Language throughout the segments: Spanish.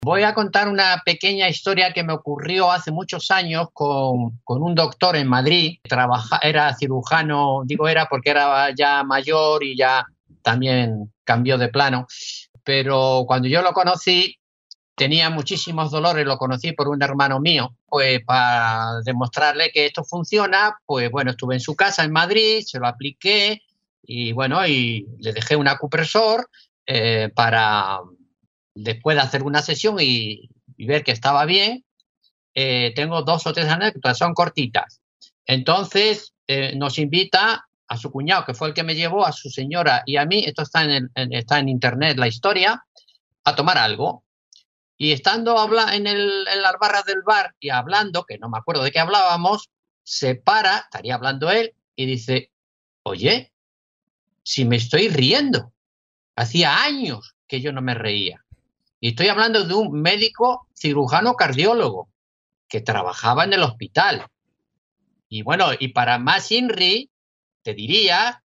Voy a contar una pequeña historia que me ocurrió hace muchos años con un doctor en Madrid. Era cirujano, digo era porque era ya mayor y ya también cambió de plano. Pero cuando yo lo conocí, tenía muchísimos dolores, lo conocí por un hermano mío. Pues para demostrarle que esto funciona, pues bueno, estuve en su casa en Madrid, se lo apliqué y bueno, y le dejé un acupresor para después de hacer una sesión y ver que estaba bien. Tengo 2 o 3 anécdotas, son cortitas. Entonces nos invita a su cuñado, que fue el que me llevó, a su señora y a mí, esto está está en internet la historia, a tomar algo. Y estando en las barras del bar y hablando, que no me acuerdo de qué hablábamos, se para, estaría hablando él, y dice: oye, si me estoy riendo, hacía años que yo no me reía. Y estoy hablando de un médico cirujano cardiólogo que trabajaba en el hospital. Y bueno, y para más INRI, te diría,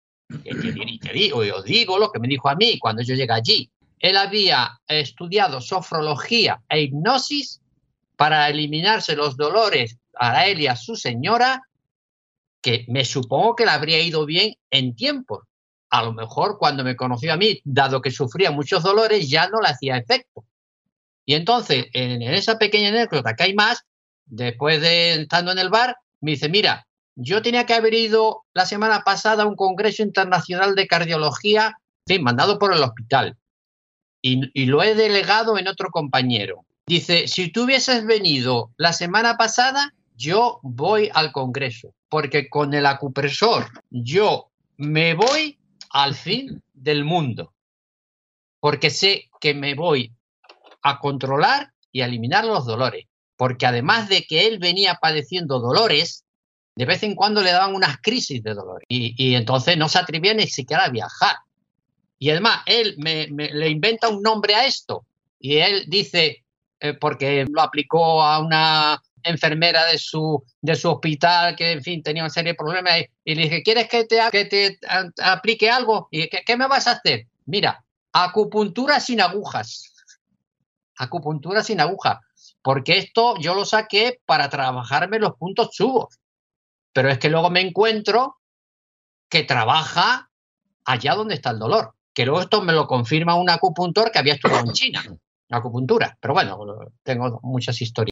os digo lo que me dijo a mí cuando yo llegué allí. Él había estudiado sofrología e hipnosis para eliminarse los dolores a él y a su señora, que me supongo que le habría ido bien en tiempos. A lo mejor cuando me conoció a mí, dado que sufría muchos dolores, ya no le hacía efecto. Y entonces, en esa pequeña anécdota que hay más, después de estando en el bar, me dice: mira, yo tenía que haber ido la semana pasada a un congreso internacional de cardiología, sí, mandado por el hospital, y lo he delegado en otro compañero. Dice: si tú hubieses venido la semana pasada, yo voy al congreso, porque con el acupresor yo me voy al fin del mundo, porque sé que me voy a controlar y a eliminar los dolores, porque además de que él venía padeciendo dolores, de vez en cuando le daban unas crisis de dolor y entonces no se atrevía ni siquiera a viajar. Y además él le inventa un nombre a esto y él dice, porque lo aplicó a una enfermera de su hospital que, en fin, tenía una serie de problemas, y le dije: ¿quieres que te aplique algo? ¿Y qué me vas a hacer? Mira, acupuntura sin agujas. Acupuntura sin aguja, porque esto yo lo saqué para trabajarme los puntos chugos, pero es que luego me encuentro que trabaja allá donde está el dolor, que luego esto me lo confirma un acupuntor que había estudiado en China, acupuntura, pero bueno, tengo muchas historias.